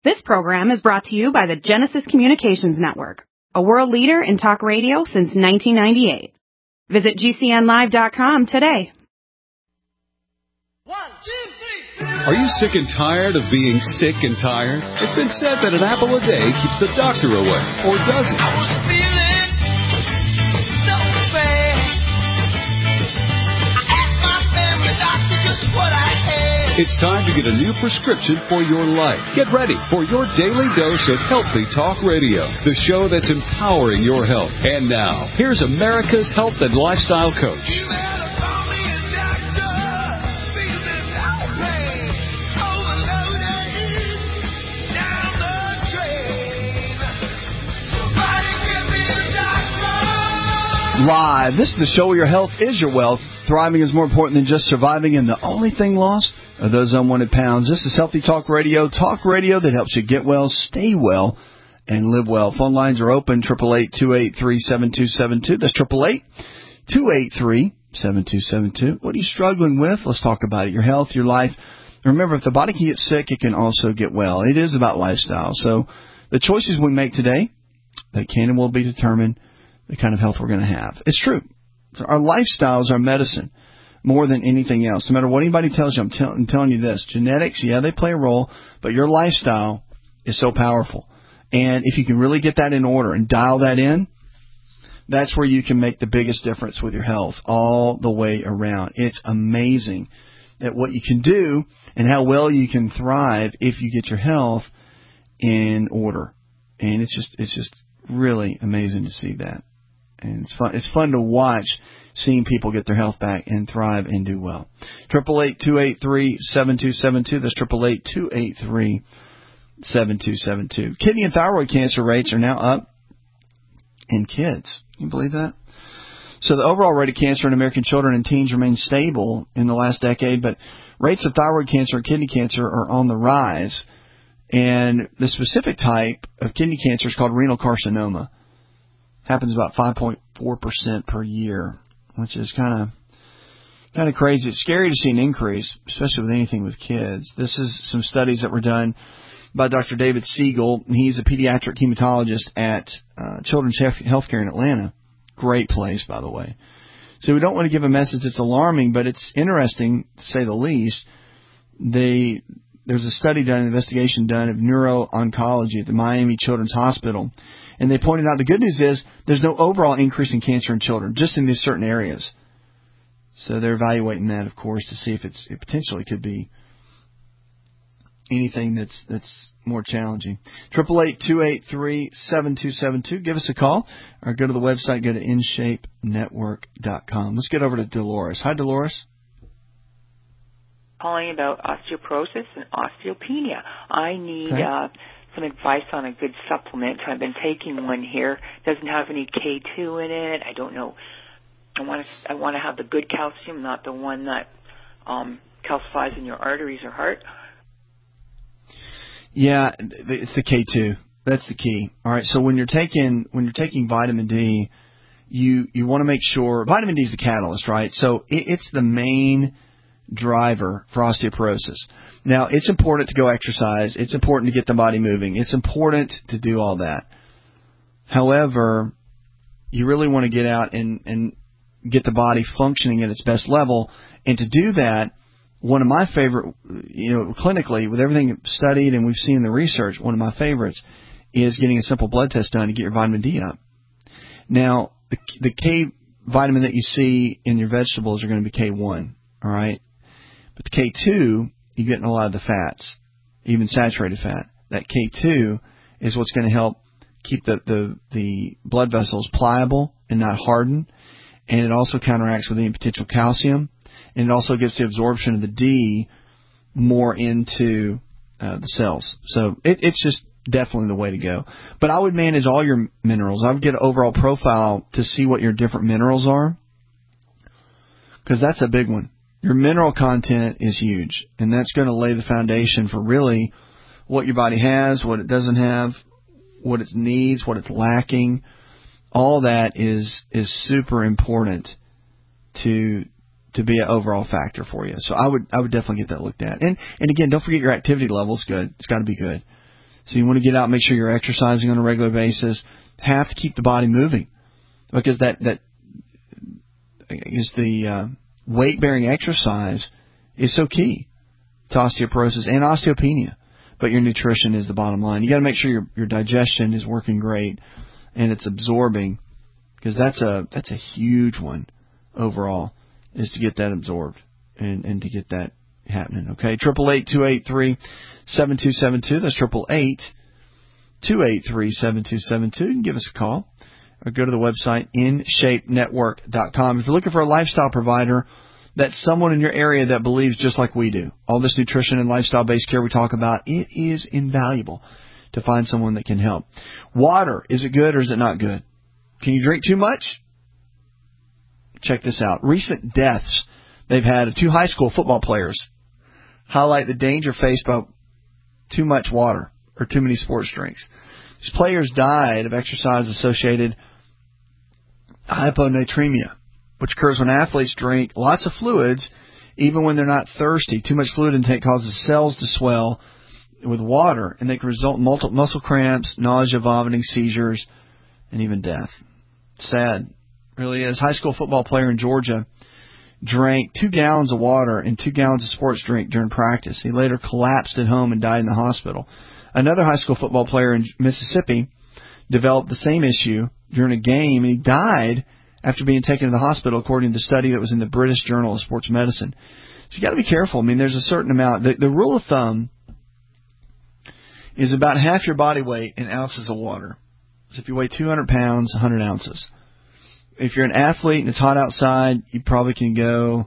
This program is brought to you by the Genesis Communications Network, a world leader in talk radio since 1998. Visit GCNlive.com today. 1, 2, 3. Are you sick and tired of being sick and tired? It's been said that an apple a day keeps the doctor away, or does it? I was feeling so bad. I asked my family doctor just what I had. It's time to get a new prescription for your life. Get ready for your daily dose of Healthy Talk Radio, the show that's empowering your health. And now, here's America's health and lifestyle coach. Live. This is the show where your health is your wealth. Thriving is more important than just surviving, and the only thing lost are those unwanted pounds. This is Healthy Talk Radio that helps you get well, stay well, and live well. Phone lines are open, 888-283-7272. That's 888-283-7272. What are you struggling with? Let's talk about it. Your health, your life. Remember, if the body can get sick, it can also get well. It is about lifestyle. So the choices we make today, they can and will be determined the kind of health we're going to have. It's true. Our lifestyles are medicine more than anything else. No matter what anybody tells you, I'm telling you this. Genetics, yeah, they play a role, but your lifestyle is so powerful. And if you can really get that in order and dial that in, that's where you can make the biggest difference with your health all the way around. It's amazing at what you can do and how well you can thrive if you get your health in order. And it's just really amazing to see that. And it's fun to watch seeing people get their health back and thrive and do well. 888-283-7272. That's 888-283-7272. Kidney and thyroid cancer rates are now up in kids. Can you believe that? So the overall rate of cancer in American children and teens remains stable in the last decade, but rates of thyroid cancer and kidney cancer are on the rise. And the specific type of kidney cancer is called renal carcinoma. Happens about 5.4% per year, which is kind of crazy. It's scary to see an increase, especially with anything with kids. This is some studies that were done by Dr. David Siegel. He's a pediatric hematologist at Children's Healthcare in Atlanta. Great place, by the way. So we don't want to give a message that's alarming, but it's interesting, to say the least. There's a study done, an investigation done of neuro-oncology at the Miami Children's Hospital. And they pointed out the good news is there's no overall increase in cancer in children, just in these certain areas. So they're evaluating that, of course, to see if it potentially could be anything that's more challenging. 888-283-7272. Give us a call or go to the website, go to InShapeNetwork.com. Let's get over to Dolores. Hi, Dolores. Calling about osteoporosis and osteopenia. I need some advice on a good supplement. I've been taking one here. It doesn't have any K2 in it. I don't know. I want to have the good calcium, not the one that calcifies in your arteries or heart. Yeah, it's the K2. That's the key. All right. So when you're taking vitamin D, you want to make sure vitamin D is the catalyst, right? So it's the main driver for osteoporosis. Now, it's important to go exercise. It's important to get the body moving. It's important to do all that. However, you really want to get out and get the body functioning at its best level. And to do that, one of my favorite, clinically, with everything studied and we've seen in the research, one of my favorites is getting a simple blood test done to get your vitamin D up. Now, the K vitamin that you see in your vegetables are going to be K1, all right? But the K2, you get in a lot of the fats, even saturated fat. That K2 is what's going to help keep the blood vessels pliable and not harden. And it also counteracts with any potential calcium. And it also gives the absorption of the D more into the cells. So it's just definitely the way to go. But I would manage all your minerals. I would get an overall profile to see what your different minerals are, because that's a big one. Your mineral content is huge, and that's going to lay the foundation for really what your body has, what it doesn't have, what it needs, what it's lacking. All that is super important to be an overall factor for you. So I would definitely get that looked at. And again, don't forget your activity level is good. It's got to be good. So you want to get out and make sure you're exercising on a regular basis. Have to keep the body moving, because that is the weight-bearing exercise is so key to osteoporosis and osteopenia. But your nutrition is the bottom line. You got to make sure your digestion is working great and it's absorbing, because that's a huge one overall, is to get that absorbed and to get that happening. Okay, 888-283-7272. That's 888-283-7272. You can give us a call or go to the website InShapeNetwork.com. If you're looking for a lifestyle provider, that's someone in your area that believes just like we do. All this nutrition and lifestyle-based care we talk about, it is invaluable to find someone that can help. Water, is it good or is it not good? Can you drink too much? Check this out. Recent deaths they've had of 2 high school football players highlight the danger faced by too much water or too many sports drinks. These players died of exercise-associated hyponatremia, which occurs when athletes drink lots of fluids even when they're not thirsty. Too much fluid intake causes cells to swell with water, and they can result in multiple muscle cramps, nausea, vomiting, seizures, and even death. Sad. Really is. High school football player in Georgia drank 2 gallons of water and 2 gallons of sports drink during practice. He later collapsed at home and died in the hospital. Another high school football player in Mississippi developed the same issue during a game, and he died after being taken to the hospital, according to the study that was in the British Journal of Sports Medicine. So you got to be careful. I mean, there's a certain amount. The rule of thumb is about half your body weight in ounces of water. So if you weigh 200 pounds, 100 ounces. If you're an athlete and it's hot outside, you probably can go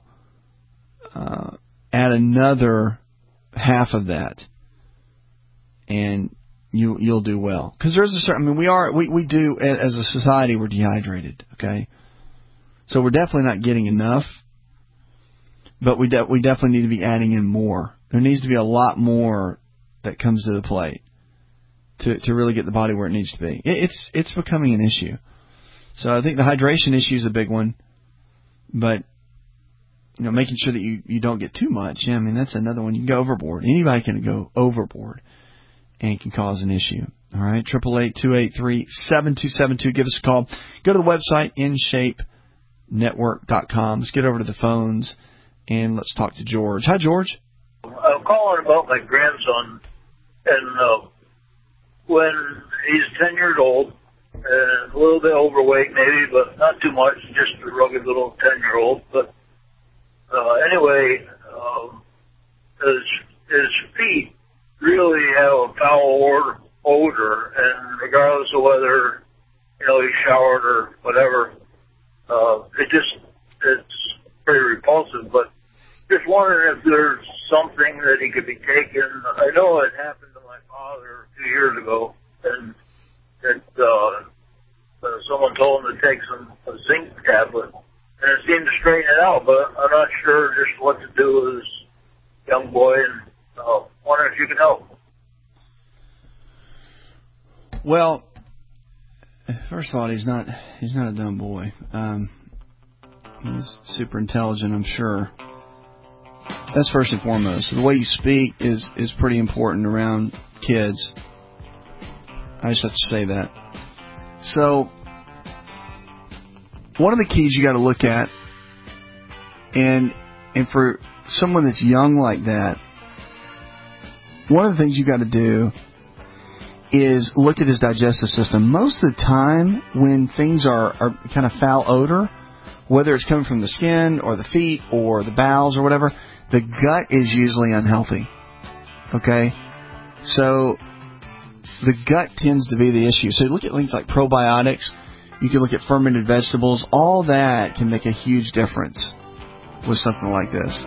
add another half of that, and you'll do well. Because there's a certain, I mean, we do as a society, we're dehydrated. Okay, so we're definitely not getting enough, but we definitely need to be adding in more. There needs to be a lot more that comes to the plate to really get the body where it needs to be. It's becoming an issue. So I think the hydration issue is a big one, but making sure that you don't get too much. Yeah, I mean, that's another one. You can go overboard. Anybody can go overboard and can cause an issue. All right, 888-283-7272. Give us a call. Go to the website InShapeNetwork.com. Let's get over to the phones and let's talk to George. Hi, George. I'm calling about my grandson, and when he's 10 years old, and a little bit overweight maybe, but not too much, just a rugged little 10-year-old. But anyway, his feet really have a foul odor, and regardless of whether he showered or whatever, it's pretty repulsive. But just wondering if there's something that he could be taking. I know it happened to my father 2 years ago, and that someone told him to take a zinc tablet, and it seemed to straighten it out, but I'm not sure just what to do with this young boy, and wondering if you can help. Well, first of all, he's not a dumb boy. He's super intelligent, I'm sure. That's first and foremost. So the way you speak is pretty important around kids. I just have to say that. So, one of the keys you got to look at, and for someone that's young like that, one of the things you got to do is look at his digestive system. Most of the time, when things are kind of foul odor, whether it's coming from the skin or the feet or the bowels or whatever, the gut is usually unhealthy. Okay? So the gut tends to be the issue. So you look at things like probiotics. You can look at fermented vegetables. All that can make a huge difference with something like this.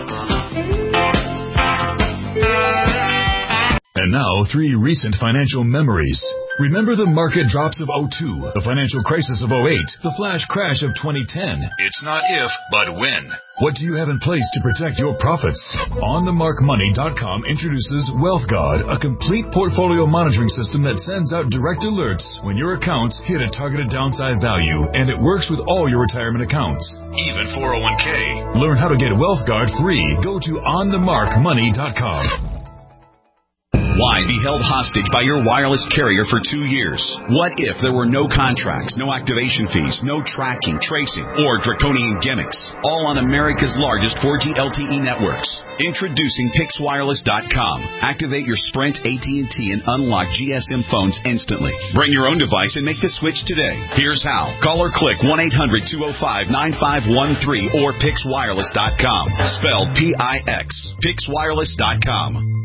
And now, 3 recent financial memories. Remember the market drops of 2002, the financial crisis of 2008, the flash crash of 2010. It's not if, but when. What do you have in place to protect your profits? OnTheMarkMoney.com introduces WealthGuard, a complete portfolio monitoring system that sends out direct alerts when your accounts hit a targeted downside value, and it works with all your retirement accounts, even 401k. Learn how to get WealthGuard free. Go to OnTheMarkMoney.com. Why be held hostage by your wireless carrier for 2 years? What if there were no contracts, no activation fees, no tracking, tracing, or draconian gimmicks? All on America's largest 4G LTE networks. Introducing PixWireless.com. Activate your Sprint, AT&T, and unlock GSM phones instantly. Bring your own device and make the switch today. Here's how. Call or click 1-800-205-9513 or PixWireless.com. Spelled P-I-X. PixWireless.com.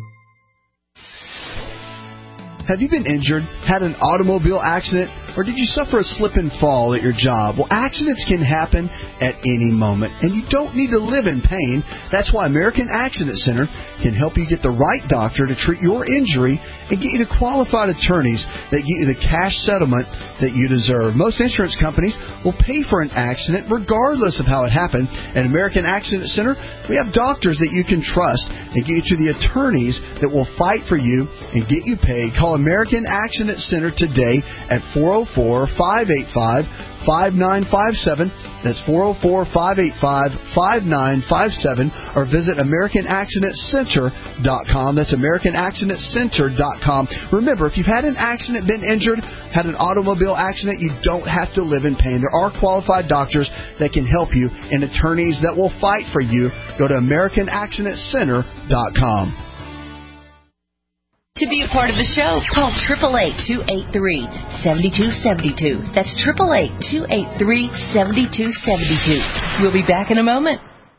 Have you been injured, had an automobile accident, or did you suffer a slip and fall at your job? Well, accidents can happen at any moment, and you don't need to live in pain. That's why American Accident Center can help you get the right doctor to treat your injury and get you to qualified attorneys that get you the cash settlement that you deserve. Most insurance companies will pay for an accident regardless of how it happened. At American Accident Center, we have doctors that you can trust and get you to the attorneys that will fight for you and get you paid. Call American Accident Center today at 404-585-5957. That's 404-585-5957. Or visit AmericanAccidentCenter.com. That's AmericanAccidentCenter.com. Remember, if you've had an accident, been injured, had an automobile accident, you don't have to live in pain. There are qualified doctors that can help you and attorneys that will fight for you. Go to AmericanAccidentCenter.com. To be a part of the show, call 888-283-7272. That's 888-283-7272. We'll be back in a moment.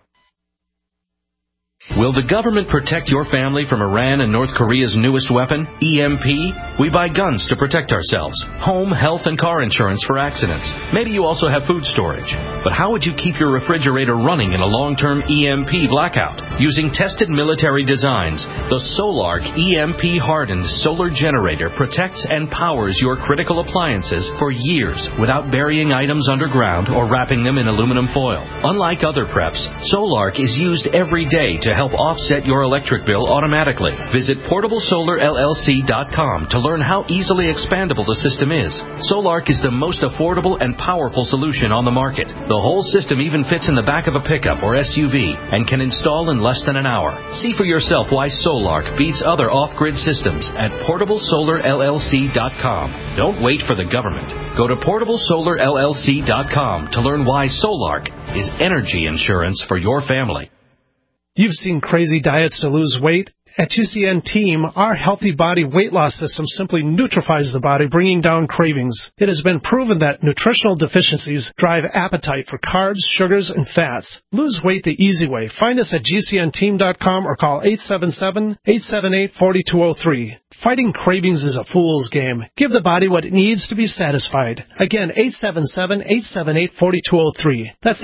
Will the government protect your family from Iran and North Korea's newest weapon, EMP? We buy guns to protect ourselves, home, health, and car insurance for accidents. Maybe you also have food storage. But how would you keep your refrigerator running in a long-term EMP blackout? Using tested military designs, the Solark EMP-hardened solar generator protects and powers your critical appliances for years without burying items underground or wrapping them in aluminum foil. Unlike other preps, Solark is used every day to help offset your electric bill automatically. Visit PortableSolarLLC.com to learn how easily expandable the system is. Solark is the most affordable and powerful solution on the market. The whole system even fits in the back of a pickup or SUV and can install in less than an hour. See for yourself why Solark beats other off-grid systems at PortableSolarLLC.com. Don't wait for the government. Go to PortableSolarLLC.com to learn why Solark is energy insurance for your family. You've seen crazy diets to lose weight. At GCN Team, our Healthy Body weight loss system simply neutralizes the body, bringing down cravings. It has been proven that nutritional deficiencies drive appetite for carbs, sugars, and fats. Lose weight the easy way. Find us at GCNteam.com or call 877-878-4203. Fighting cravings is a fool's game. Give the body what it needs to be satisfied. Again, 877-878-4203. That's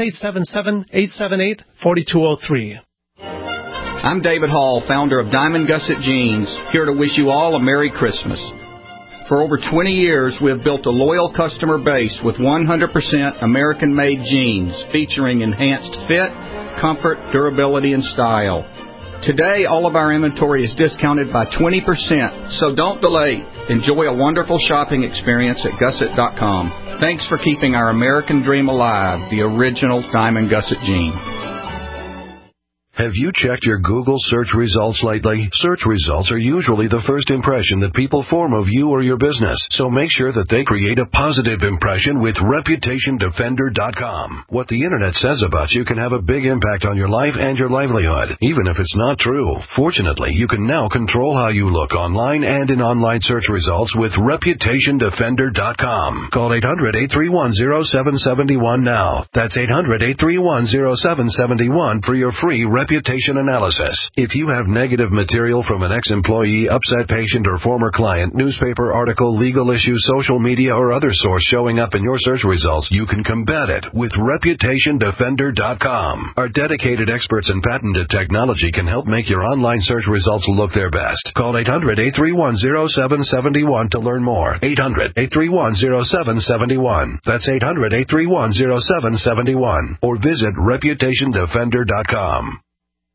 877-878-4203. I'm David Hall, founder of Diamond Gusset Jeans, here to wish you all a Merry Christmas. For over 20 years, we have built a loyal customer base with 100% American-made jeans featuring enhanced fit, comfort, durability, and style. Today, all of our inventory is discounted by 20%, so don't delay. Enjoy a wonderful shopping experience at Gusset.com. Thanks for keeping our American dream alive, the original Diamond Gusset jean. Have you checked your Google search results lately? Search results are usually the first impression that people form of you or your business, so make sure that they create a positive impression with ReputationDefender.com. What the Internet says about you can have a big impact on your life and your livelihood, even if it's not true. Fortunately, you can now control how you look online and in online search results with ReputationDefender.com. Call 800-831-0771 now. That's 800-831-0771 for your free reputation analysis. If you have negative material from an ex-employee, upset patient, or former client, newspaper article, legal issue, social media, or other source showing up in your search results, you can combat it with ReputationDefender.com. Our dedicated experts in patented technology can help make your online search results look their best. Call 800-831-0771 to learn more. 800-831-0771. That's 800-831-0771. Or visit ReputationDefender.com.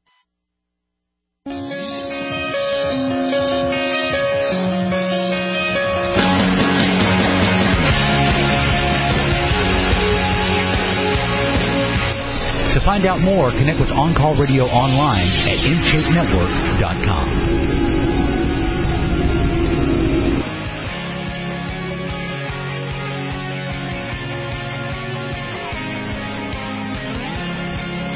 To find out more, connect with On-Call Radio online at InShapeNetwork.com. 5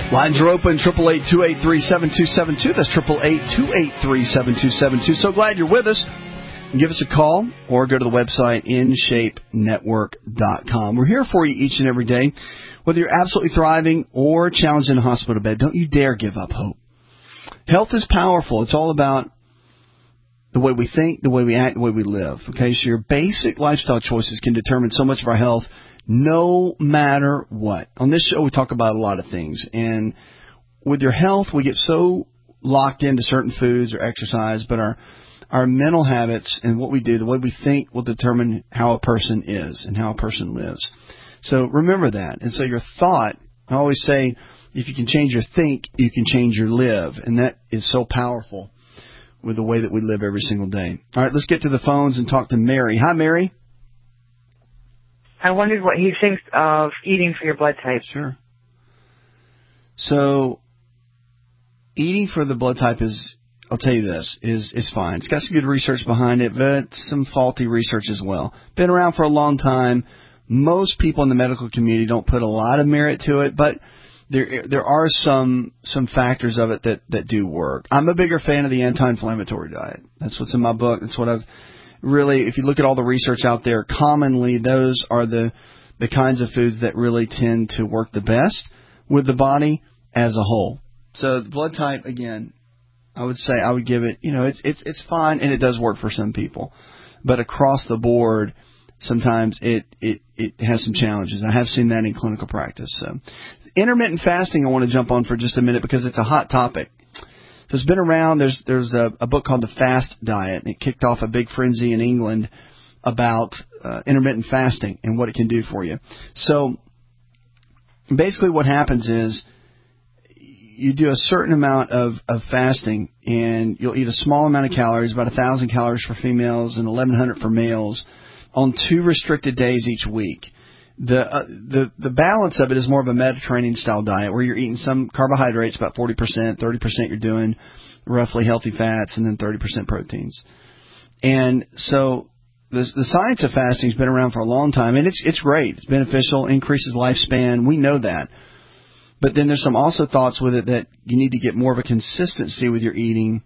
Lines are open, 888-283-7272. That's 888-283-7272. So glad you're with us. Give us a call or go to the website, InShapeNetwork.com. We're here for you each and every day. Whether you're absolutely thriving or challenged in a hospital bed, don't you dare give up hope. Health is powerful. It's all about the way we think, the way we act, the way we live. Okay, so your basic lifestyle choices can determine so much of our health no matter what. On this show, we talk about a lot of things. And with your health, we get so locked into certain foods or exercise, but our mental habits and what we do, the way we think, will determine how a person is and how a person lives. So remember that. And so your thought, I always say, if you can change your think, you can change your live. And that is so powerful with the way that we live every single day. All right, let's get to the phones and talk to Mary. Hi, Mary. I wondered what he thinks of eating for your blood type. Sure. So, eating for the blood type is, I'll tell you this, is fine. It's got some good research behind it, but some faulty research as well. Been around for a long time. Most people in the medical community don't put a lot of merit to it, but there are some factors of it that do work. I'm a bigger fan of the anti-inflammatory diet. That's what's in my book. That's what I've really, if you look at all the research out there, commonly those are the kinds of foods that really tend to work the best with the body as a whole. So the blood type, again, I would say I would give it, it's fine and it does work for some people. But across the board, sometimes it has some challenges. I have seen that in clinical practice. So intermittent fasting I want to jump on for just a minute because it's a hot topic. So it's been around. There's a book called The Fast Diet, and it kicked off a big frenzy in England about intermittent fasting and what it can do for you. So basically what happens is you do a certain amount of fasting, and you'll eat a small amount of calories, about 1,000 calories for females and 1,100 for males, on 2 restricted days each week. The balance of it is more of a Mediterranean style diet where you're eating some carbohydrates, about 40%, 30% you're doing roughly healthy fats, and then 30% proteins. And so the science of fasting has been around for a long time, and it's great. It's beneficial, increases lifespan. We know that. But then there's some also thoughts with it that you need to get more of a consistency with your eating.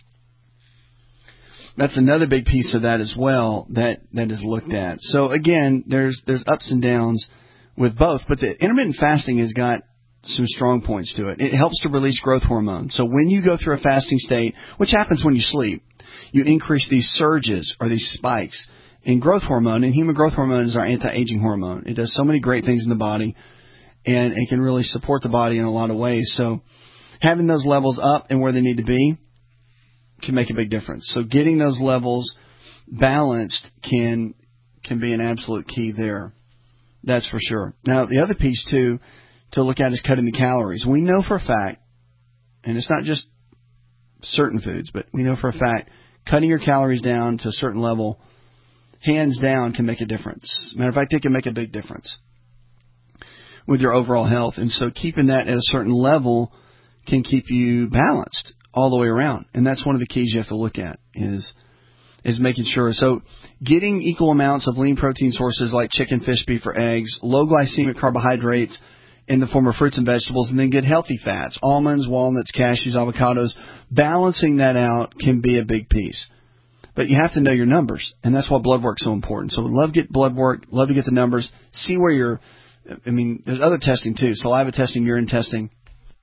That's another big piece of that as well that is looked at. So again, there's ups and downs with both, but the intermittent fasting has got some strong points to it. It helps to release growth hormone. So when you go through a fasting state, which happens when you sleep, you increase these surges or these spikes in growth hormone, and human growth hormone is our anti-aging hormone. It does so many great things in the body, and it can really support the body in a lot of ways. So having those levels up and where they need to be can make a big difference. So getting those levels balanced can be an absolute key there. That's for sure. Now, the other piece, too, to look at is cutting the calories. We know for a fact, and it's not just certain foods, but we know for a fact, cutting your calories down to a certain level, hands down, can make a difference. Matter of fact, it can make a big difference with your overall health. And so keeping that at a certain level can keep you balanced all the way around. And that's one of the keys you have to look at is making sure. So getting equal amounts of lean protein sources like chicken, fish, beef, or eggs, low glycemic carbohydrates in the form of fruits and vegetables, and then get healthy fats, almonds, walnuts, cashews, avocados. Balancing that out can be a big piece. But you have to know your numbers, and that's why blood work's so important. So love to get blood work, love to get the numbers, see where you're, there's other testing too, saliva testing, urine testing.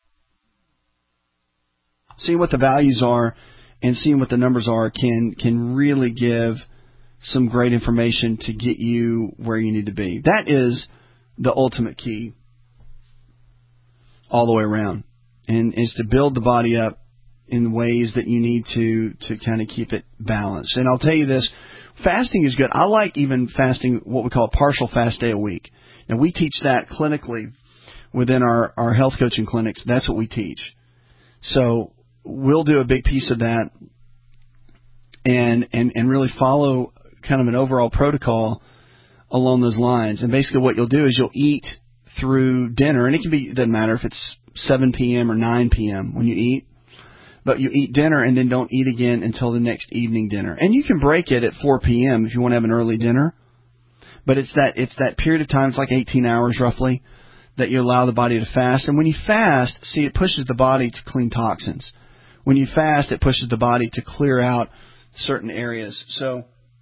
Seeing what the values are and seeing what the numbers are can really give some great information to get you where you need to be. That is the ultimate key all the way around, and is to build the body up in ways that you need to kind of keep it balanced. And I'll tell you this, fasting is good. I like even fasting what we call a partial fast day a week. Now, we teach that clinically within our health coaching clinics. That's what we teach. So we'll do a big piece of that and really follow kind of an overall protocol along those lines. And basically what you'll do is you'll eat through dinner, and it doesn't matter if it's 7 p.m. or 9 p.m. when you eat, but you eat dinner and then don't eat again until the next evening dinner. And you can break it at 4 p.m. if you want to have an early dinner, but it's that period of time, it's like 18 hours roughly, that you allow the body to fast. And when you fast, see, it pushes the body to clean toxins. When you fast, it pushes the body to clear out certain areas. So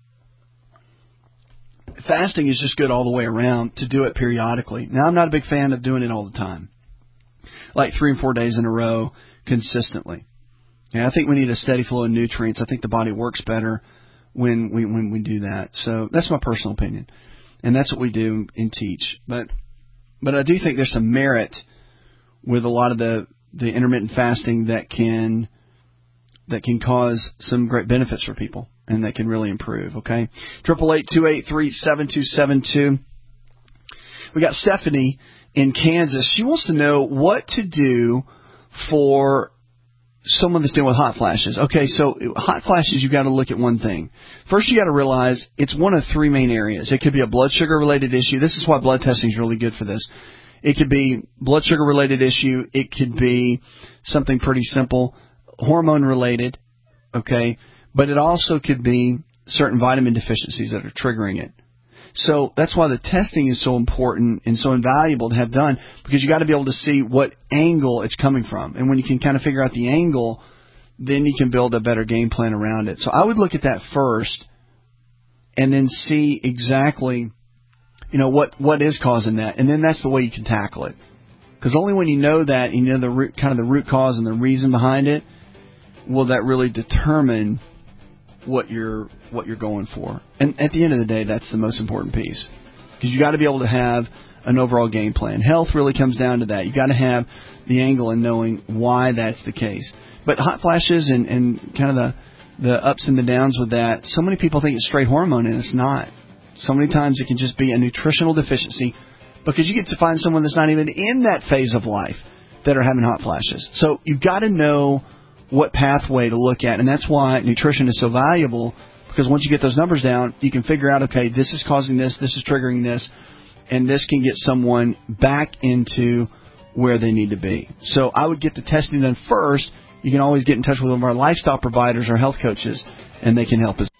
fasting is just good all the way around to do it periodically. Now, I'm not a big fan of doing it all the time, like 3 and 4 days in a row consistently. And I think we need a steady flow of nutrients. I think the body works better when we do that. So that's my personal opinion. And that's what we do and teach. But I do think there's some merit with a lot of the intermittent fasting that can cause some great benefits for people and that can really improve. Okay, 888-283-7272. We got Stephanie in Kansas. She wants to know what to do for someone that's dealing with hot flashes. Okay, so hot flashes, you got to look at one thing. First, you got to realize it's one of 3 main areas. It could be a blood sugar related issue. This is why blood testing is really good for this. It could be blood sugar related issue. It could be something pretty simple, hormone related. Okay, but it also could be certain vitamin deficiencies that are triggering it. So that's why the testing is so important and so invaluable to have done, because you got to be able to see what angle it's coming from. And when you can kind of figure out the angle, then you can build a better game plan around it. So I would look at that first and then see exactly, what is causing that. And then that's the way you can tackle it. Because only when you know that, you know the root cause and the reason behind it, will that really determine what you're going for. And at the end of the day, that's the most important piece, because you got to be able to have an overall game plan. Health really comes down to that. You got to have the angle and knowing why that's the case. But hot flashes and kind of the ups and the downs with that, so many people think it's straight hormone, and it's not. So many times it can just be a nutritional deficiency, because you get to find someone that's not even in that phase of life that are having hot flashes. So you've got to know what pathway to look at, and that's why nutrition is so valuable, because once you get those numbers down, you can figure out, okay, this is causing this is triggering this, and this can get someone back into where they need to be. So I would get the testing done first. You can always get in touch with one of our lifestyle providers or health coaches, and they can help us.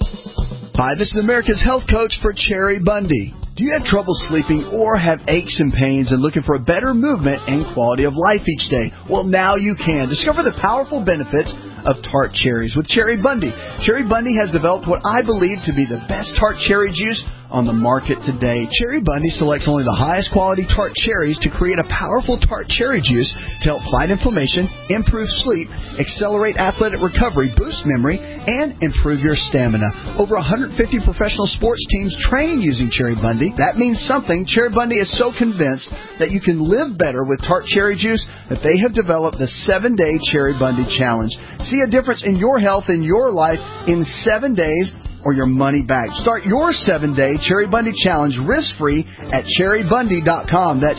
Hi, this is America's health coach for Cherry Bundy. Do you have trouble sleeping or have aches and pains and looking for a better movement and quality of life each day? Well, now you can. Discover the powerful benefits of tart cherries with Cherry Bundy. Cherry Bundy has developed what I believe to be the best tart cherry juice on the market today. Cherry Bundy selects only the highest quality tart cherries to create a powerful tart cherry juice to help fight inflammation, improve sleep, accelerate athletic recovery, boost memory, and improve your stamina. Over 150 professional sports teams train using Cherry Bundy. That means something. Cherry Bundy is so convinced that you can live better with tart cherry juice that they have developed the 7-Day Cherry Bundy Challenge. See a difference in your health and your life in 7 days, or your money back. Start your 7-Day Cherry Bundy Challenge risk-free at cherrybundy.com. That's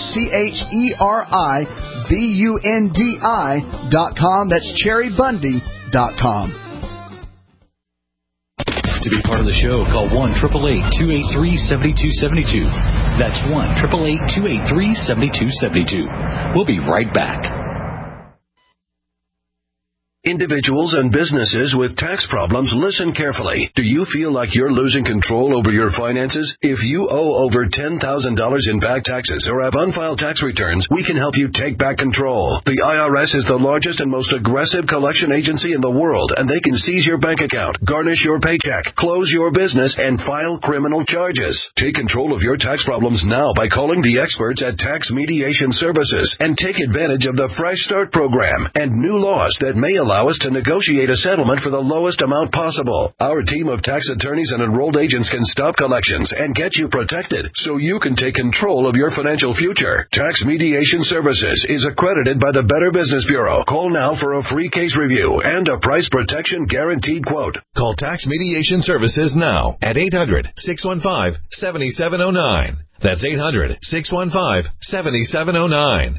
CHERIBUNDI.com. That's cherrybundy.com. To be part of the show, call 1-888-283-7272. That's 1-888-283-7272. We'll be right back. Individuals and businesses with tax problems, listen carefully. Do you feel like you're losing control over your finances? If you owe over $10,000 in back taxes or have unfiled tax returns, we can help you take back control. The IRS is the largest and most aggressive collection agency in the world, and they can seize your bank account, garnish your paycheck, close your business, and file criminal charges. Take control of your tax problems now by calling the experts at Tax Mediation Services and take advantage of the Fresh Start program and new laws that may allow us to negotiate a settlement for the lowest amount possible. Our team of tax attorneys and enrolled agents can stop collections and get you protected so you can take control of your financial future. Tax Mediation Services is accredited by the Better Business Bureau. Call now for a free case review and a price protection guaranteed quote. Call Tax Mediation Services now at 800-615-7709. That's 800-615-7709.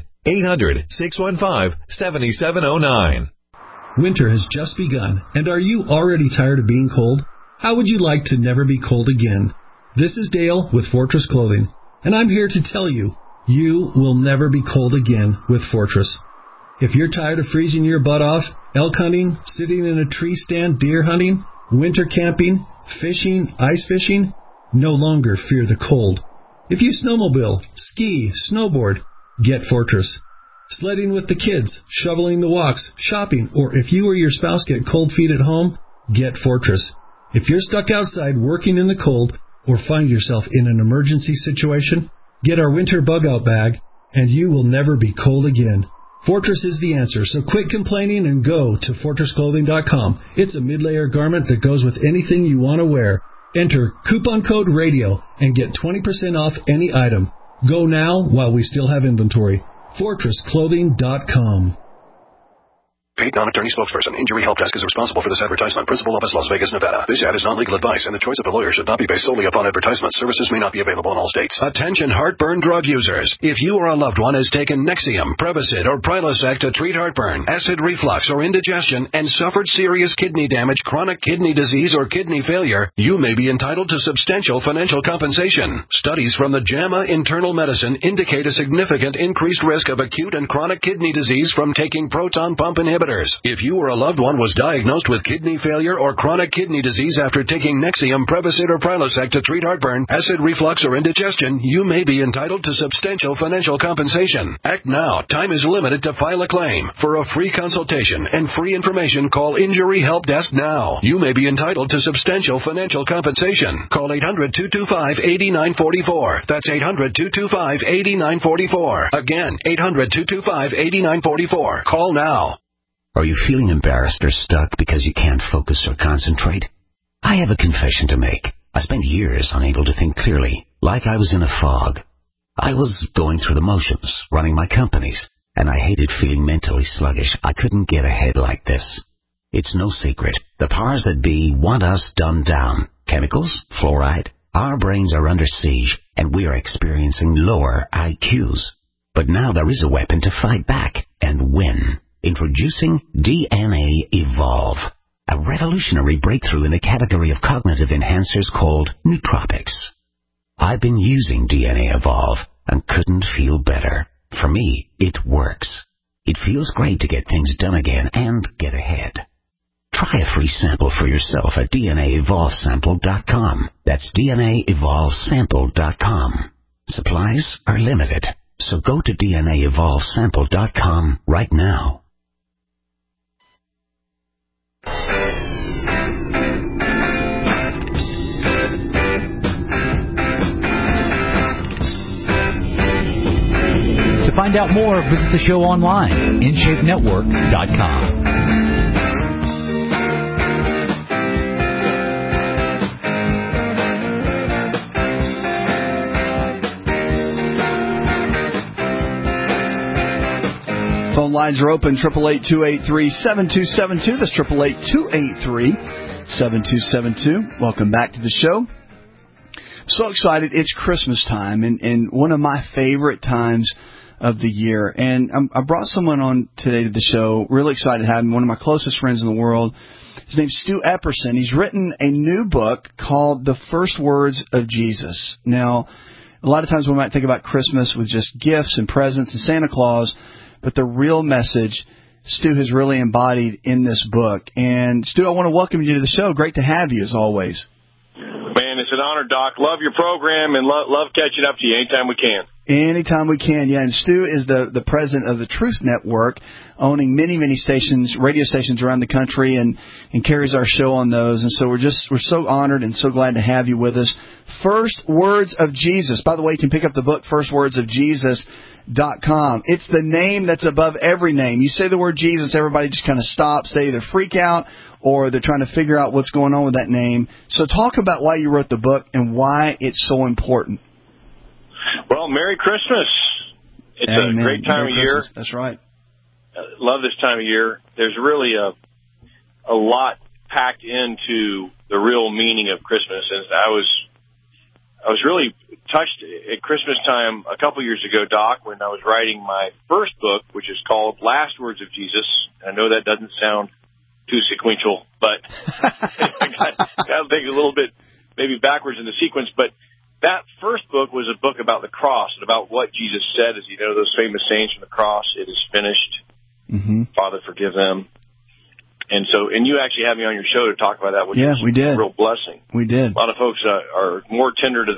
800-615-7709. Winter has just begun, and are you already tired of being cold? How would you like to never be cold again? This is Dale with Fortress Clothing, and I'm here to tell you, you will never be cold again with Fortress. If you're tired of freezing your butt off, elk hunting, sitting in a tree stand, deer hunting, winter camping, fishing, ice fishing, no longer fear the cold. If you snowmobile, ski, snowboard, get Fortress. Sledding with the kids, shoveling the walks, shopping, or if you or your spouse get cold feet at home, get Fortress. If you're stuck outside working in the cold or find yourself in an emergency situation, get our winter bug-out bag, and you will never be cold again. Fortress is the answer, so quit complaining and go to FortressClothing.com. It's a mid-layer garment that goes with anything you want to wear. Enter coupon code RADIO and get 20% off any item. Go now while we still have inventory. FortressClothing.com. Paid non-attorney spokesperson. Injury Help Desk is responsible for this advertisement. Principal office, Las Vegas, Nevada. This ad is not legal advice, and the choice of the lawyer should not be based solely upon advertisement. Services may not be available in all states. Attention heartburn drug users. If you or a loved one has taken Nexium, Prevacid, or Prilosec to treat heartburn, acid reflux, or indigestion, and suffered serious kidney damage, chronic kidney disease, or kidney failure, you may be entitled to substantial financial compensation. Studies from the JAMA Internal Medicine indicate a significant increased risk of acute and chronic kidney disease from taking proton pump inhibitors. If you or a loved one was diagnosed with kidney failure or chronic kidney disease after taking Nexium, Prevacid, or Prilosec to treat heartburn, acid reflux, or indigestion, you may be entitled to substantial financial compensation. Act now. Time is limited to file a claim. For a free consultation and free information, call Injury Help Desk now. You may be entitled to substantial financial compensation. Call 800-225-8944. That's 800-225-8944. Again, 800-225-8944. Call now. Are you feeling embarrassed or stuck because you can't focus or concentrate? I have a confession to make. I spent years unable to think clearly, like I was in a fog. I was going through the motions, running my companies, and I hated feeling mentally sluggish. I couldn't get ahead like this. It's no secret. The powers that be want us dumbed down. Chemicals, fluoride. Our brains are under siege, and we are experiencing lower IQs. But now there is a weapon to fight back and win. Introducing DNA Evolve, a revolutionary breakthrough in the category of cognitive enhancers called nootropics. I've been using DNA Evolve and couldn't feel better. For me, it works. It feels great to get things done again and get ahead. Try a free sample for yourself at DNAEvolveSample.com. That's DNAEvolveSample.com. Supplies are limited, so go to DNAEvolveSample.com right now. To find out more, visit the show online, InShapeNetwork.com. Phone lines are open, 888-283-7272. That's 888-283-7272. Welcome back to the show. So excited. It's Christmas time, and one of my favorite times of the year. And I brought someone on today to the show, really excited to have him, one of my closest friends in the world. His name's Stu Epperson. He's written a new book called The First Words of Jesus. Now, a lot of times we might think about Christmas with just gifts and presents and Santa Claus, but the real message Stu has really embodied in this book. And, Stu, I want to welcome you to the show. Great to have you, as always. Man, it's an honor, Doc. Love your program and love catching up to you anytime we can. Anytime we can, yeah. And Stu is the president of the Truth Network, owning many, many stations, radio stations around the country, and carries our show on those. And so we're so honored and so glad to have you with us. First Words of Jesus. By the way, you can pick up the book, firstwordsofjesus.com. It's the name that's above every name. You say the word Jesus, everybody just kind of stops. They either freak out or they're trying to figure out what's going on with that name. So talk about why you wrote the book and why it's so important. Well, Merry Christmas. It's Amen. A great time Merry of year. Christmas. That's right. Love this time of year. There's really a lot packed into the real meaning of Christmas. And I was really touched at Christmas time a couple years ago, Doc, when I was writing my first book, which is called Last Words of Jesus. I know that doesn't sound too sequential, but I got to think a little bit maybe backwards in the sequence. But that first book was a book about the cross and about what Jesus said, as you know, those famous sayings from the cross, it is finished. Mm-hmm. Father, forgive them. And you actually had me on your show to talk about that, which is we did. a real blessing. We did. A lot of folks are more tender to that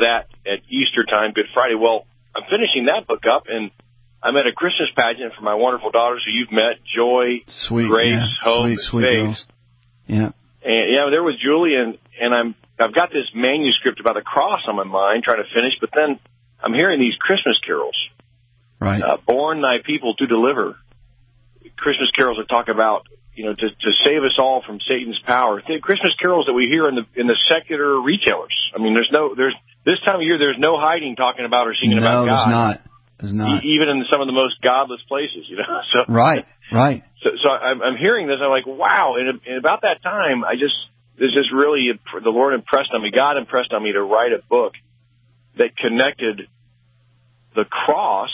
at Easter time, Good Friday. Well, I'm finishing that book up, and I'm at a Christmas pageant for my wonderful daughters who you've met, Joy, Grace, Hope, and Faith. Yeah. And there was Julie, and I've got this manuscript about the cross on my mind, trying to finish, but then I'm hearing these Christmas carols. Right. Born thy people to deliver. Christmas carols that talk about, to save us all from Satan's power. Christmas carols that we hear in the secular retailers. I mean, there's this time of year, there's no hiding talking about or singing about God. No, there's not. Even in some of the most godless places, So, right. So I'm hearing this. I'm like, wow. And about that time, this just really, the Lord impressed on me. God impressed on me to write a book that connected the cross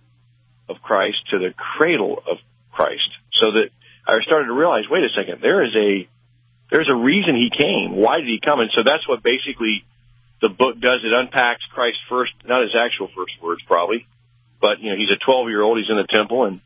of Christ to the cradle of Christ, so that I started to realize, wait a second, there's a reason he came. Why did he come? And so that's what basically the book does. It unpacks Christ's first, not his actual first words probably, but he's a 12-year-old. He's in the temple, and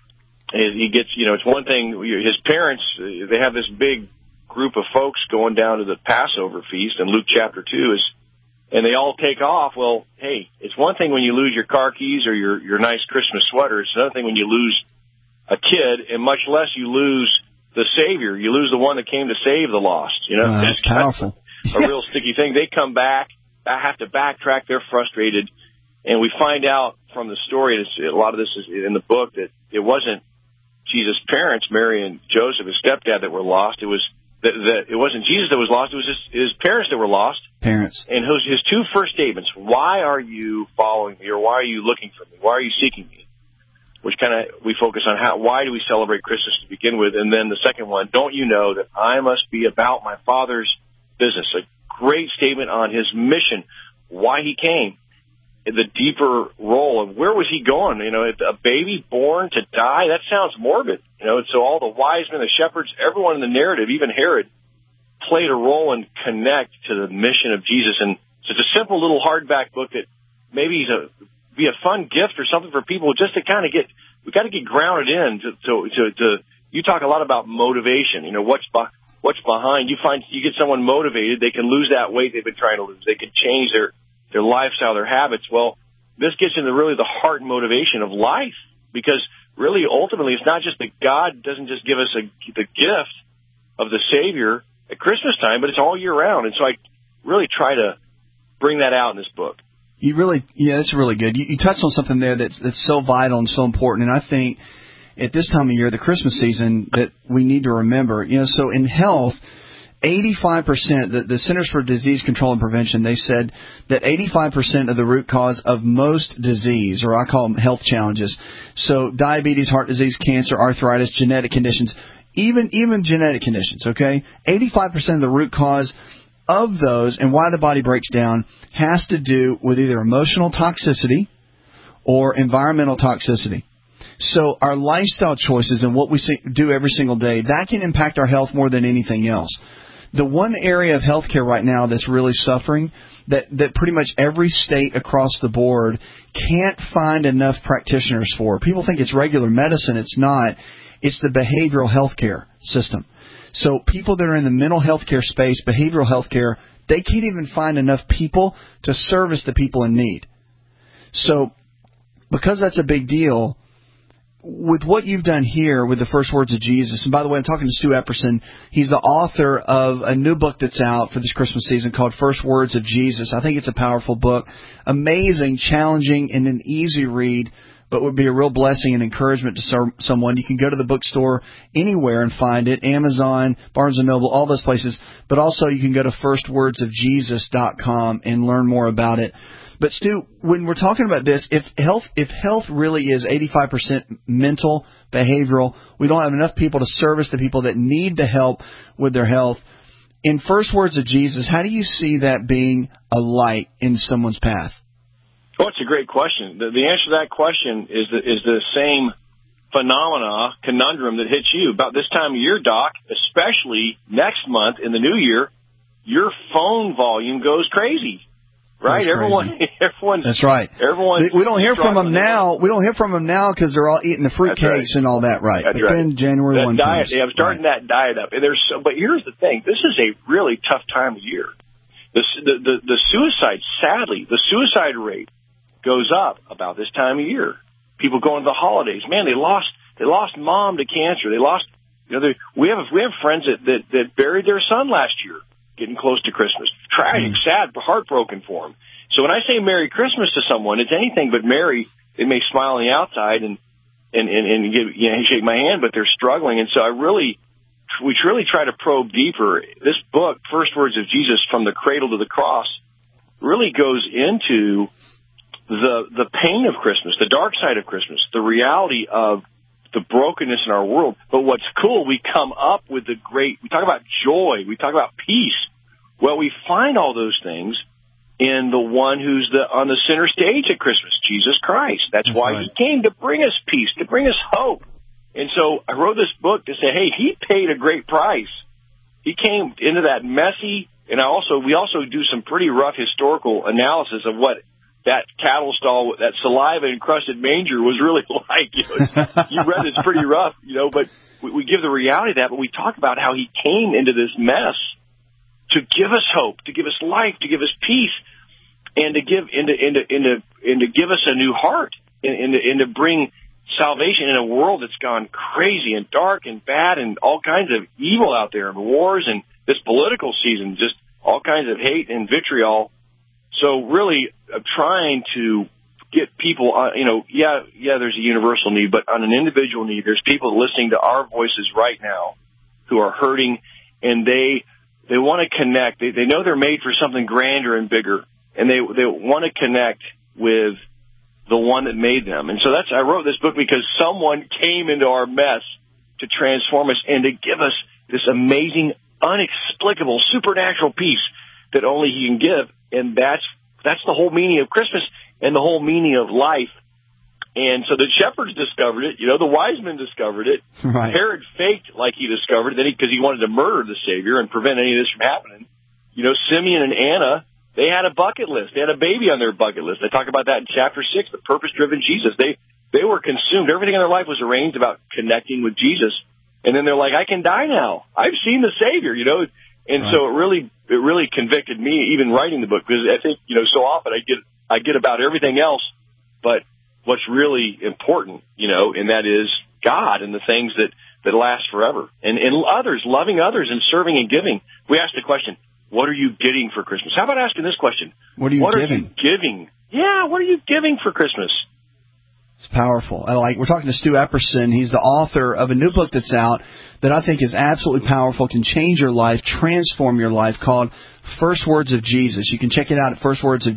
he gets, it's one thing. His parents, they have this big group of folks going down to the Passover feast, in Luke chapter 2 and they all take off. Well, hey, it's one thing when you lose your car keys or your nice Christmas sweater. It's another thing when you lose a kid, and much less you lose the Savior. You lose the one that came to save the lost. That's powerful. A real sticky thing. They come back. I have to backtrack. They're frustrated. And we find out from the story, a lot of this is in the book, that it wasn't Jesus' parents, Mary and Joseph, his stepdad, that were lost. It was it wasn't Jesus that was lost. It was his parents that were lost. Parents. And his two first statements, why are you following me, or why are you looking for me? Why are you seeking me? Which we focus on why do we celebrate Christmas to begin with? And then the second one, don't you know that I must be about my Father's business? A great statement on his mission, why he came, the deeper role of where was he going? A baby born to die, that sounds morbid. So all the wise men, the shepherds, everyone in the narrative, even Herod, played a role and connect to the mission of Jesus. And so it's a simple little hardback book that maybe be a fun gift or something for people just to kind of we got to get grounded in to you talk a lot about motivation, what's behind. You get someone motivated, they can lose that weight they've been trying to lose. They can change their lifestyle, their habits. Well, this gets into really the heart and motivation of life, because really ultimately it's not just that God doesn't just give us the gift of the Savior at Christmas time, but it's all year round. And so I really try to bring that out in this book. That's really good. You touched on something there that's so vital and so important, and I think at this time of year, the Christmas season, that we need to remember. So in health, 85%, the Centers for Disease Control and Prevention, they said that 85% of the root cause of most disease, or I call them health challenges, so diabetes, heart disease, cancer, arthritis, genetic conditions, even genetic conditions, okay? 85% of the root cause of those and why the body breaks down has to do with either emotional toxicity or environmental toxicity. So our lifestyle choices and what we do every single day, that can impact our health more than anything else. The one area of healthcare right now that's really suffering, that pretty much every state across the board can't find enough practitioners for. People think it's regular medicine. It's not. It's the behavioral healthcare system. So people that are in the mental health care space, behavioral health care, they can't even find enough people to service the people in need. So because that's a big deal, with what you've done here with the first words of Jesus, and by the way, I'm talking to Stu Epperson. He's the author of a new book that's out for this Christmas season called First Words of Jesus. I think it's a powerful book, amazing, challenging, and an easy read, but would be a real blessing and encouragement to someone. You can go to the bookstore anywhere and find it, Amazon, Barnes & Noble, all those places. But also you can go to firstwordsofjesus.com and learn more about it. But Stu, when we're talking about this, if health really is 85% mental, behavioral, we don't have enough people to service the people that need the help with their health. In First Words of Jesus, how do you see that being a light in someone's path? Well, it's a great question. The answer to that question is the same conundrum that hits you about this time of year, Doc, especially next month in the new year. Your phone volume goes crazy, right? Everyone. That's right. Everyone. We don't hear from them now. We don't hear from them now because they're all eating the fruitcakes and all that, right? That's but right. Then January 1 diet, comes. I'm starting that diet up. But here's the thing: this is a really tough time of year. The suicide, sadly, the suicide rate goes up about this time of year. People going to the holidays. Man, they lost mom to cancer. They lost, we have friends that buried their son last year, getting close to Christmas. Tragic, sad, heartbroken for them. So when I say Merry Christmas to someone, it's anything but merry. They may smile on the outside and give, shake my hand, but they're struggling. And so we truly try to probe deeper. This book, First Words of Jesus from the Cradle to the Cross, really goes into the pain of Christmas, the dark side of Christmas, the reality of the brokenness in our world. But what's cool, we come up with we talk about joy, we talk about peace. Well, we find all those things in the one who's on the center stage at Christmas, Jesus Christ. That's why right. He came, to bring us peace, to bring us hope. And so I wrote this book to say, hey, he paid a great price. He came into that messy, and we also do some pretty rough historical analysis of what that cattle stall, that saliva-encrusted manger was really like. You read it's pretty rough, but we give the reality of that, but we talk about how he came into this mess to give us hope, to give us life, to give us peace, and to give give us a new heart, and to bring salvation in a world that's gone crazy and dark and bad and all kinds of evil out there, and wars, and this political season, just all kinds of hate and vitriol. So really, I'm trying to get people, there's a universal need, but on an individual need, there's people listening to our voices right now who are hurting, and they want to connect. They know they're made for something grander and bigger, and they want to connect with the one that made them. And so I wrote this book because someone came into our mess to transform us and to give us this amazing, inexplicable, supernatural peace that only he can give. And that's the whole meaning of Christmas and the whole meaning of life. And so the shepherds discovered it. The wise men discovered it. Right. Herod faked like he discovered it because he wanted to murder the Savior and prevent any of this from happening. Simeon and Anna, they had a bucket list. They had a baby on their bucket list. They talk about that in chapter 6, the purpose-driven Jesus. They were consumed. Everything in their life was arranged about connecting with Jesus. And then they're like, I can die now. I've seen the Savior, And right. So it really convicted me, even writing the book, because I think, so often I get about everything else, but what's really important, and that is God and the things that last forever. And others, loving others and serving and giving. We ask the question, what are you getting for Christmas? How about asking this question? What are you giving? Are you giving? Yeah, what are you giving for Christmas? It's powerful. We're talking to Stu Epperson. He's the author of a new book that's out that I think is absolutely powerful, can change your life, transform your life, called First Words of Jesus. You can check it out at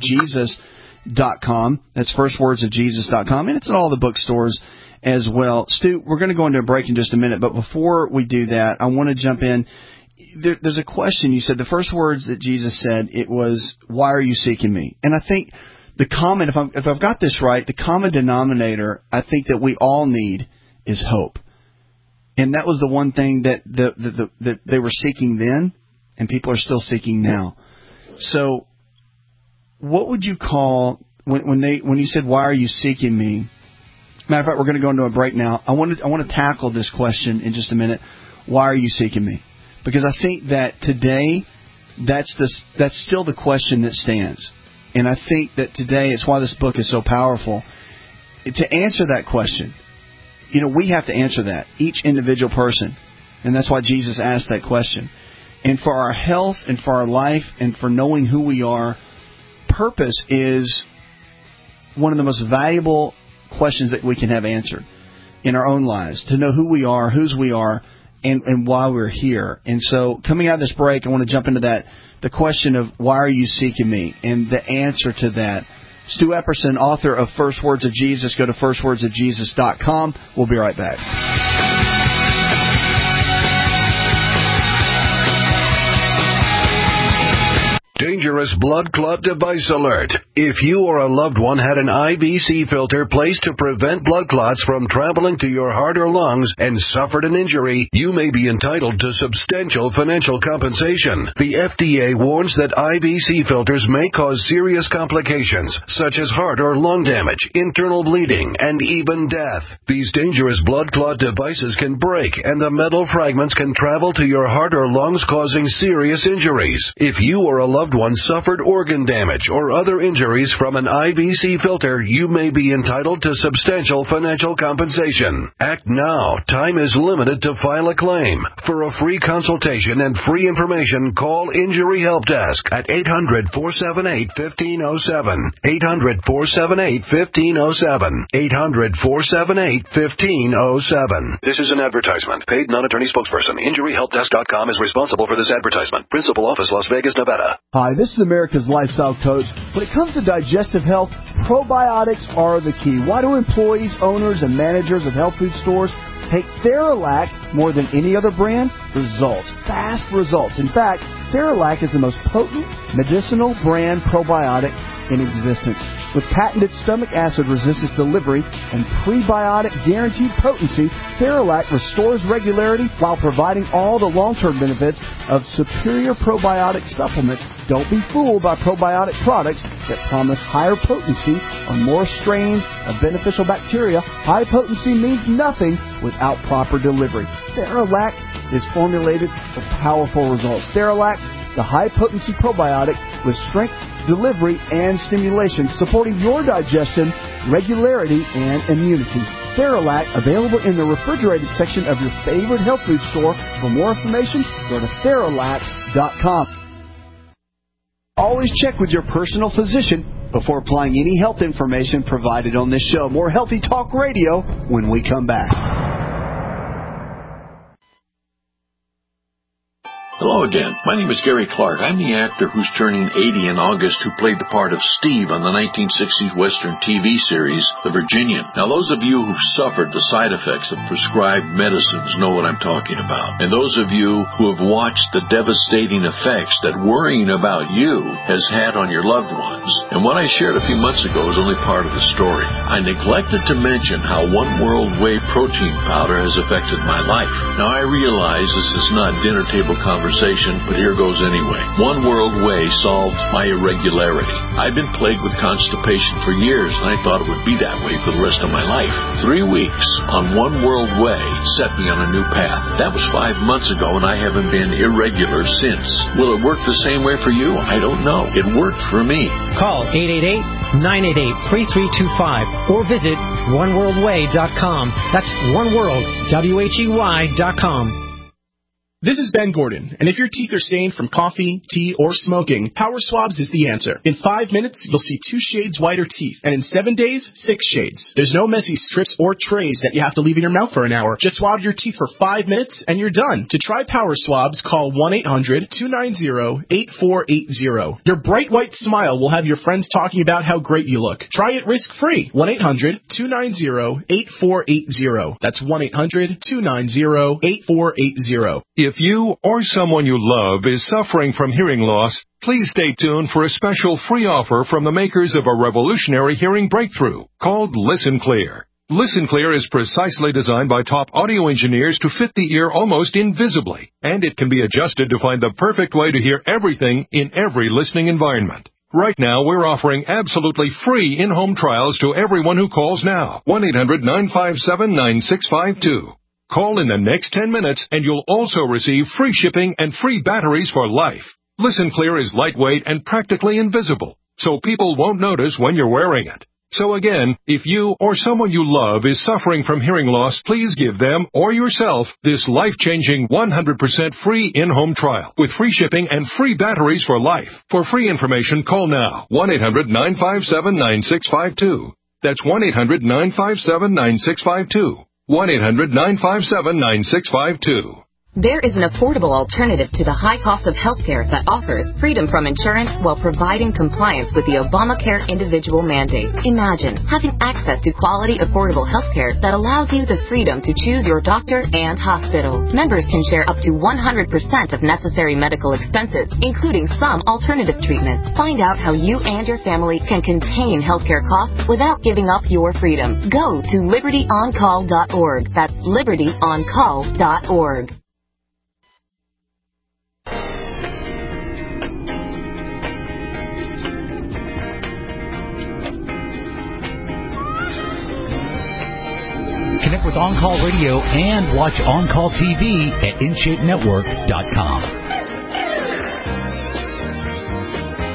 firstwordsofjesus.com. That's firstwordsofjesus.com, and it's in all the bookstores as well. Stu, we're going to go into a break in just a minute, but before we do that, I want to jump in. There's a question. You said the first words that Jesus said, it was, why are you seeking me? And I think the common, if I've got this right, the common denominator I think that we all need is hope. And that was the one thing that that they were seeking then, and people are still seeking now. So what would you call, when you said, why are you seeking me? Matter of fact, we're going to go into a break now. I want to tackle this question in just a minute. Why are you seeking me? Because I think that today, that's still the question that stands. And I think that today, it's why this book is so powerful. To answer that question, we have to answer that, each individual person. And that's why Jesus asked that question. And for our health and for our life and for knowing who we are, purpose is one of the most valuable questions that we can have answered in our own lives. To know who we are, whose we are, and why we're here. And so coming out of this break, I want to jump into that, the question of why are you seeking me? And the answer to that. Stu Epperson, author of First Words of Jesus. Go to firstwordsofjesus.com. We'll be right back. Dangerous blood clot device alert. If you or a loved one had an IVC filter placed to prevent blood clots from traveling to your heart or lungs and suffered an injury, you may be entitled to substantial financial compensation. The FDA warns that IVC filters may cause serious complications, such as heart or lung damage, internal bleeding, and even death. These dangerous blood clot devices can break, and the metal fragments can travel to your heart or lungs, causing serious injuries. If you or a loved one on suffered organ damage or other injuries from an IBC filter, you may be entitled to substantial financial compensation. Act now. Time is limited to file a claim. For a free consultation and free information, call Injury Help Desk at 800-478-1507. 800-478-1507. 800-478-1507. This is an advertisement. Paid non-attorney spokesperson. InjuryHelpDesk.com is responsible for this advertisement. Principal office, Las Vegas, Nevada. Hi, this is America's Lifestyle Coach. When it comes to digestive health, probiotics are the key. Why do employees, owners, and managers of health food stores take Theralac more than any other brand? Results. Fast results. In fact, Theralac is the most potent medicinal brand probiotic in existence. With patented stomach acid resistance delivery and prebiotic guaranteed potency, Theralac restores regularity while providing all the long-term benefits of superior probiotic supplements. Don't be fooled by probiotic products that promise higher potency on more strains of beneficial bacteria. High potency means nothing without proper delivery. Theralac is formulated for powerful results. Theralac, the high-potency probiotic with strength, delivery, and stimulation, supporting your digestion, regularity, and immunity. Theralac, available in the refrigerated section of your favorite health food store. For more information, go to Theralac.com. Always check with your personal physician before applying any health information provided on this show. More Healthy Talk Radio when we come back. Hello again. My name is Gary Clark. I'm the actor who's turning 80 in August who played the part of Steve on the 1960s Western TV series, The Virginian. Now, those of you who've suffered the side effects of prescribed medicines know what I'm talking about. And those of you who have watched the devastating effects that worrying about you has had on your loved ones. And what I shared a few months ago is only part of the story. I neglected to mention how One World Whey protein powder has affected my life. Now, I realize this is not dinner table conversation, but here goes anyway. One World Whey solved my irregularity. I've been plagued with constipation for years, and I thought it would be that way for the rest of my life. 3 weeks on One World Whey set me on a new path. That was 5 months ago, and I haven't been irregular since. Will it work the same way for you? I don't know. It worked for me. Call 888-988-3325 or visit oneworldwhey.com. That's oneworld, WHEY.com. This is Ben Gordon, and if your teeth are stained from coffee, tea, or smoking, Power Swabs is the answer. In 5 minutes, you'll see 2 shades whiter teeth, and in 7 days, 6 shades. There's no messy strips or trays that you have to leave in your mouth for an hour. Just swab your teeth for 5 minutes, and you're done. To try Power Swabs, call 1-800-290-8480. Your bright white smile will have your friends talking about how great you look. Try it risk-free. 1-800-290-8480. That's 1-800-290-8480. If you or someone you love is suffering from hearing loss, please stay tuned for a special free offer from the makers of a revolutionary hearing breakthrough called Listen Clear. Listen Clear is precisely designed by top audio engineers to fit the ear almost invisibly, and it can be adjusted to find the perfect way to hear everything in every listening environment. Right now, we're offering absolutely free in-home trials to everyone who calls now. 1-800-957-9652. Call in the next 10 minutes and you'll also receive free shipping and free batteries for life. Listen Clear is lightweight and practically invisible, so people won't notice when you're wearing it. So again, if you or someone you love is suffering from hearing loss, please give them or yourself this life-changing 100% free in-home trial with free shipping and free batteries for life. For free information, call now. 1-800-957-9652. That's 1-800-957-9652. 1-800-957-9652. There is an affordable alternative to the high cost of healthcare that offers freedom from insurance while providing compliance with the Obamacare individual mandate. Imagine having access to quality, affordable healthcare that allows you the freedom to choose your doctor and hospital. Members can share up to 100% of necessary medical expenses, including some alternative treatments. Find out how you and your family can contain healthcare costs without giving up your freedom. Go to libertyoncall.org. That's libertyoncall.org. Connect with On-Call Radio and watch On-Call TV at InShapeNetwork.com.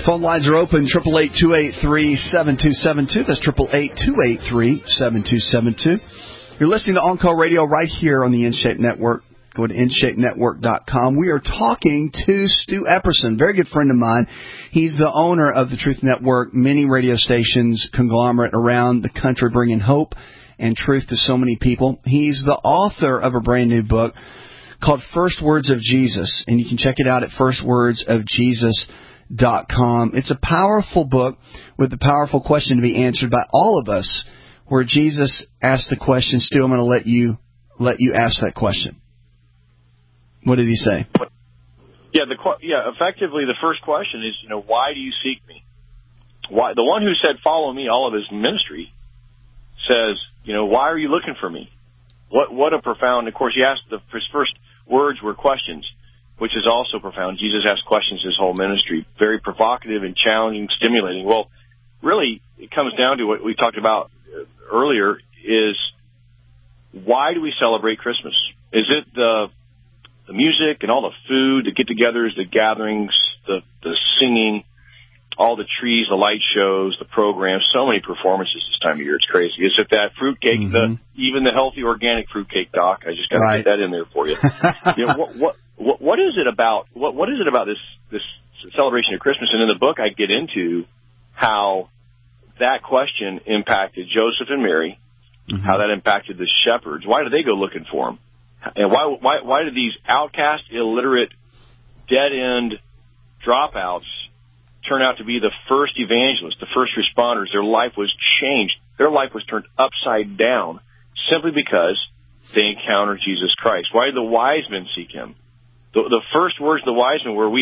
Phone lines are open, 888-283-7272. That's 888-283-7272. You're listening to On Call Radio right here on the InShape Network. Go to InShapeNetwork.com. We are talking to Stu Epperson, very good friend of mine. He's the owner of the Truth Network, many radio stations, conglomerate around the country, bringing hope and truth to so many people. He's the author of a brand new book called First Words of Jesus, and you can check it out at firstwordsofjesus.com. It's a powerful book with a powerful question to be answered by all of us, where Jesus asked the question. Stu, I'm going to let you ask that question. What did he say? Yeah, effectively the first question is, why do you seek me? Why? The one who said, follow me, all of his ministry, says, why are you looking for me? What a profound, of course, his first words were questions, which is also profound. Jesus asked questions his whole ministry, very provocative and challenging, stimulating. Well, really, it comes down to what we talked about earlier is, why do we celebrate Christmas? Is it the music and all the food, the get-togethers, the gatherings, the singing, all the trees, the light shows, the programs, so many performances this time of year. It's crazy. Is it that fruitcake, even the healthy organic fruitcake, Doc? I just got to get that in there for you. What is it about? What is it about this celebration of Christmas? And in the book, I get into how that question impacted Joseph and Mary, how that impacted the shepherds. Why did they go looking for him? And why did these outcast, illiterate, dead-end dropouts turn out to be the first evangelists, the first responders? Their life was changed. Their life was turned upside down simply because they encountered Jesus Christ. Why did the wise men seek him? The first words of the wise men were,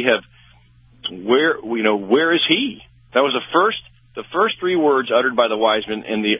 where is he? That was the first three words uttered by the wise men in the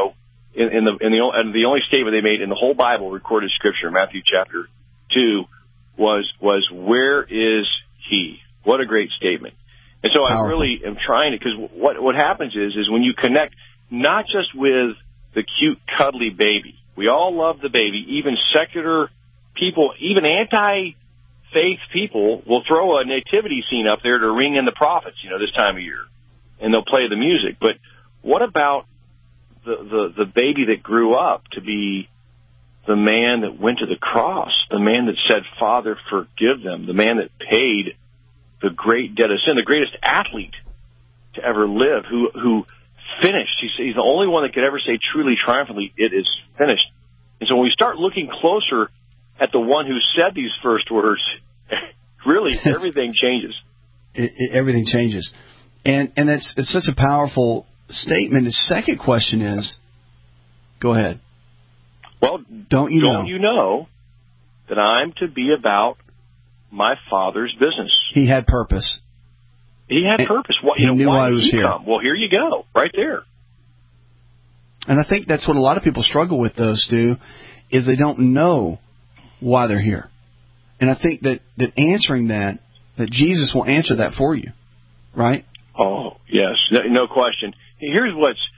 only statement they made in the whole Bible, recorded Scripture, Matthew chapter 2, was where is he? What a great statement. And so I really am trying to, because what happens is when you connect not just with the cute, cuddly baby. We all love the baby. Even secular people, even anti-faith people will throw a nativity scene up there to ring in the prophets, this time of year. And they'll play the music. But what about the baby that grew up to be the man that went to the cross, the man that said, Father, forgive them, the man that paid the great debt of sin, the greatest athlete to ever live, who finished. He's the only one that could ever say truly triumphantly, it is finished. And so when we start looking closer at the one who said these first words, really everything changes. Everything changes. And it's such a powerful statement. The second question is, go ahead. Well, don't you know that I'm to be about my Father's business? He had purpose. He had purpose. He knew why he was here. Well, here you go, right there. And I think that's what a lot of people struggle with, though, Stu, is they don't know why they're here. And I think that answering that Jesus will answer that for you, right? Oh, yes, no question. Here's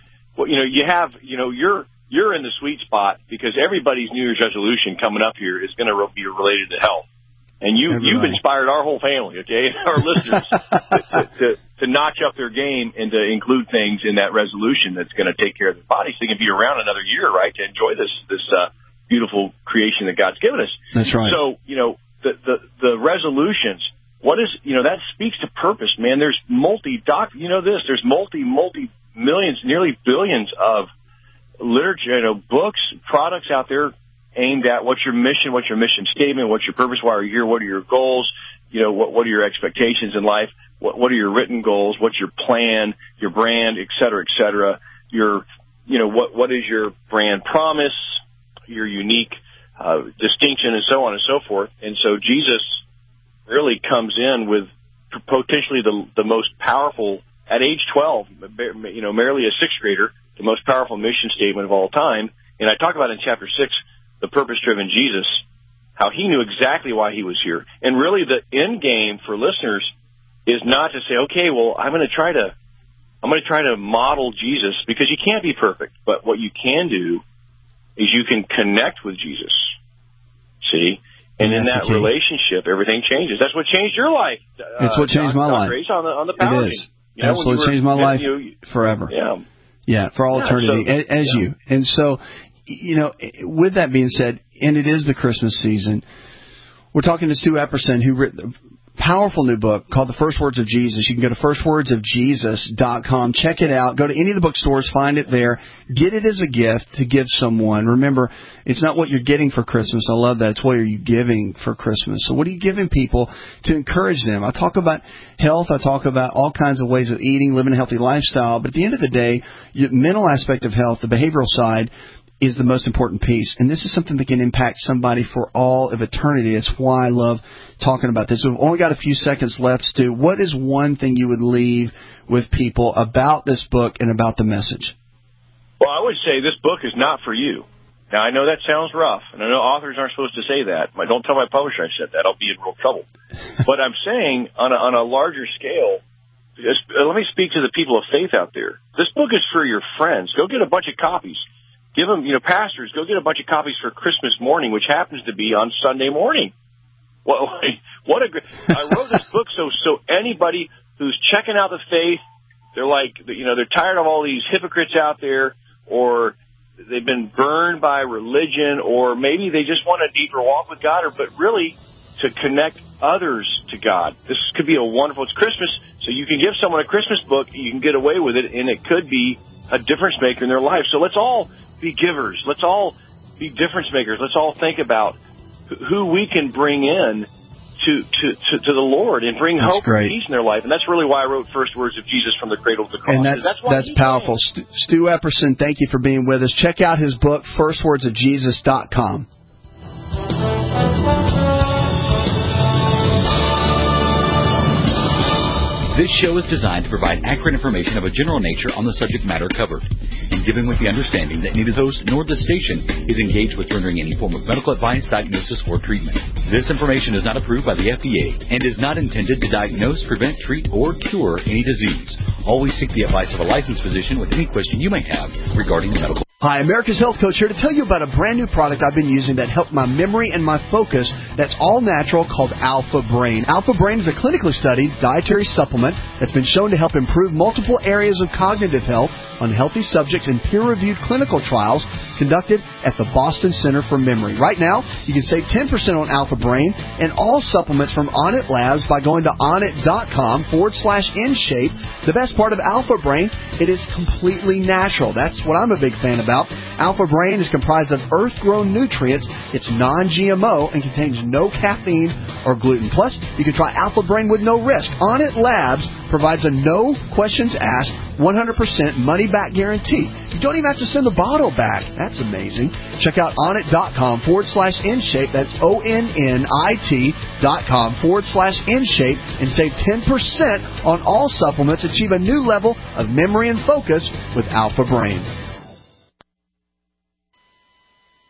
you're in the sweet spot, because everybody's New Year's resolution coming up here is going to be related to health. And you've inspired our whole family, okay, our listeners, to notch up their game and to include things in that resolution that's going to take care of their bodies. So they can be around another year, right, to enjoy this beautiful creation that God's given us. That's right. So, the resolutions, that speaks to purpose, man. There's there's multi-millions, nearly billions of literature, books, products out there aimed at what's your mission statement, what's your purpose, why are you here, what are your goals, what are your expectations in life, what are your written goals, what's your plan, your brand, et cetera, what is your brand promise, your unique distinction, and so on and so forth. And so Jesus really comes in with potentially the most powerful, at age 12, merely a sixth grader, the most powerful mission statement of all time. And I talk about in chapter 6, the purpose-driven Jesus, how he knew exactly why he was here. And really the end game for listeners is not to say, okay, well, I'm going to try to model Jesus, because you can't be perfect. But what you can do is you can connect with Jesus, see? And in that relationship, everything changes. That's what changed your life. It's what changed my life. Grace on the power. It is. Absolutely changed my life forever. Yeah, for all eternity, as you. And so, with that being said, and it is the Christmas season, we're talking to Stu Epperson, who wrote a powerful new book called The First Words of Jesus. You can go to firstwordsofjesus.com. Check it out. Go to any of the bookstores. Find it there. Get it as a gift to give someone. Remember, it's not what you're getting for Christmas. I love that. It's what are you giving for Christmas. So what are you giving people to encourage them? I talk about health. I talk about all kinds of ways of eating, living a healthy lifestyle. But at the end of the day, the mental aspect of health, the behavioral side, is the most important piece. And this is something that can impact somebody for all of eternity. It's why I love talking about this. We've only got a few seconds left, Stu. What is one thing you would leave with people about this book and about the message? Well, I would say this book is not for you. Now, I know that sounds rough, and I know authors aren't supposed to say that. Don't tell my publisher I said that. I'll be in real trouble. But I'm saying on a larger scale, let me speak to the people of faith out there. This book is for your friends. Go get a bunch of copies. Give them, pastors, go get a bunch of copies for Christmas morning, which happens to be on Sunday morning. Well, I wrote this book so anybody who's checking out the faith, they're like, they're tired of all these hypocrites out there, or they've been burned by religion, or maybe they just want a deeper walk with God, but really to connect others to God. This could be it's Christmas, so you can give someone a Christmas book, you can get away with it, and it could be a difference maker in their life. So let's all be givers. Let's all be difference makers. Let's all think about who we can bring in to the Lord and bring hope and peace in their life. And that's really why I wrote First Words of Jesus from the Cradle to the Cross. And that's powerful. Stu Epperson, thank you for being with us. Check out his book, firstwordsofjesus.com. This show is designed to provide accurate information of a general nature on the subject matter covered, and given with the understanding that neither host nor the station is engaged with rendering any form of medical advice, diagnosis, or treatment. This information is not approved by the FDA and is not intended to diagnose, prevent, treat, or cure any disease. Always seek the advice of a licensed physician with any question you may have regarding the medical. Hi, America's Health Coach here to tell you about a brand new product I've been using that helped my memory and my focus that's all natural called Alpha Brain. Alpha Brain is a clinically studied dietary supplement that's been shown to help improve multiple areas of cognitive health on healthy subjects in peer-reviewed clinical trials conducted at the Boston Center for Memory. Right now, you can save 10% on Alpha Brain and all supplements from Onnit Labs by going to onnit.com/InShape. The best part of Alpha Brain, it is completely natural. That's what I'm a big fan about. Alpha Brain is comprised of earth-grown nutrients. It's non-GMO and contains no caffeine or gluten. Plus, you can try Alpha Brain with no risk. Onnit Labs provides a no questions asked 100% money-back guarantee. You don't even have to send the bottle back. That's amazing. Check out onnit.com/InShape. That's ONNIT.com/InShape and save 10% on all supplements. Achieve a new level of memory and focus with Alpha Brain.